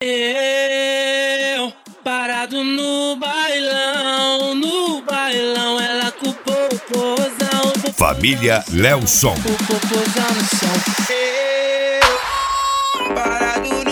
Eu, parado no bailão, ela com o popozão. Família Lelson. O popozão no chão. Eu, parado no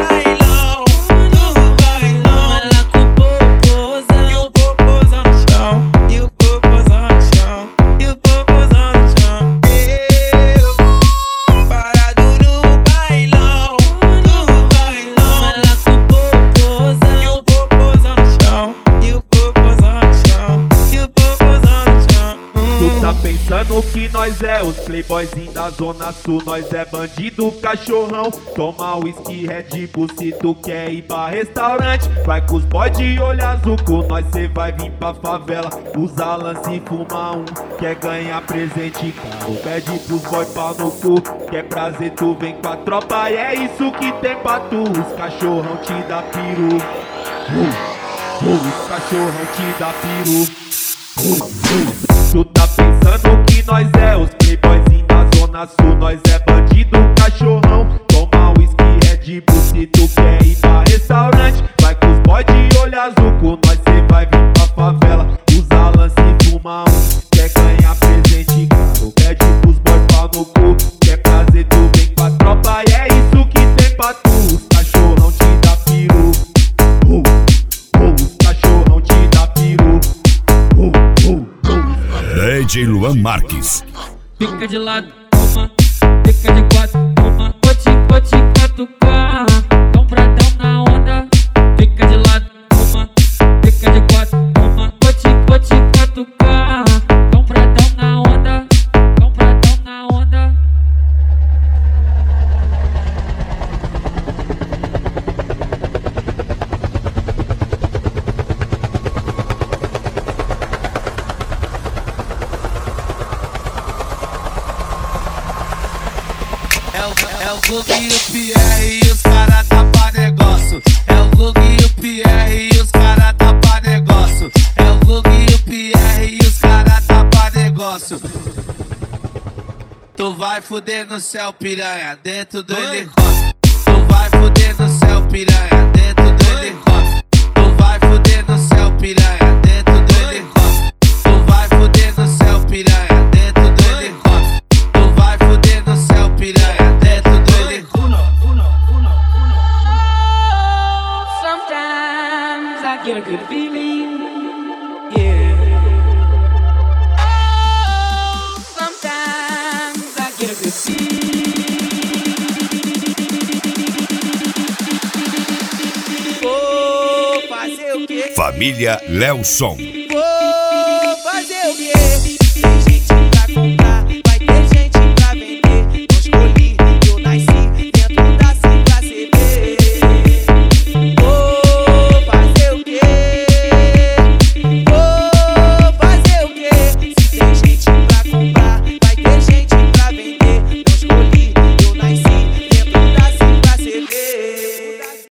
bailão, ela com o popozão. E o popozão no chão, e o popozão no chão, e o popozão no chão. Eu, parado no bailão, ela com o popozão. E o popozão no chão, e o popozão no chão, e o popozão no chão. Tu tá pensando que nós é os playboyzinhos da zona sul, nós é bandido cachorrão. Toma whisky, Red Bull se tu quer ir pra restaurante. Vai com os boy de olho azul, com nós cê vai vir pra favela. Usa lance e fuma um, quer ganhar presente caro. Pede pros boy pau no cu, quer prazer tu vem com a tropa. E é isso que tem pra tu, os cachorrão te dá piru. Os cachorrão te dá piru. Tu tá pensando que nós é os playboyzinhos da zona sul, nós é bandido cachorrão. Toma whisky, Red Bull se tu quer ir pra restaurante. Vai com os boy de olho azul, com nós cê vai vir pra favela. Usa lance e fuma um, quer ganhar presente caro. Pede pros boy pau no cu, quer prazer tu vem com a tropa. E é isso que tem pra tu, os cachorrão te dá piru. Os cachorrão te dá piru. DJ Luan Marques. Fica de lado, toma, fica de quatro, toma. Vou te catucar, compradão na onda. Fica de lado, toma, fica de quatro, toma. Vou te catucar, compradão na onda, compradão na onda. É o Gug e o Pierre e os cara tá pra negócio. É o Gug e o Pierre e os cara tá pra negócio. É o Gug e o Pierre e os cara tá pra negócio. Tu vai fuder no céu, piranha, dentro do helicóptero. Tu vai fuder no céu, piranha, dentro do helicóptero. Tu vai fuder no céu, piranha, dentro do helicóptero. Tu vai fuder no céu, piranha, dentro do helicóptero. Tu vai fuder no céu, piranha, dentro do helicóptero. Sometimes I get a good feeling, yeah. Sometimes I get a good feeling. Vou fazer o quê? Família Lelson.